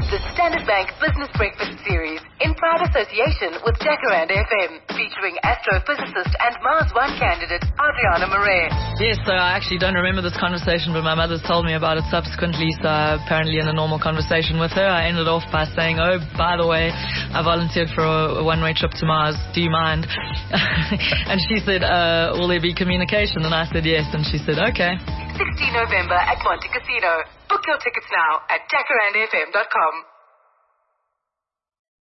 the Standard Bank Business Breakfast Series in proud association with Jacaranda FM, featuring astrophysicist and Mars One candidate Adriana Marais. Yes, so I actually don't remember this conversation, but my mother's told me about it subsequently. So apparently in a normal conversation with her, I ended off by saying, oh, by the way, I volunteered for a one-way trip to Mars. Do you mind? And she said, will there be communication? And I said yes, and she said, okay. 16 November at Monte Casino. Book your tickets now at jacarandafm.com.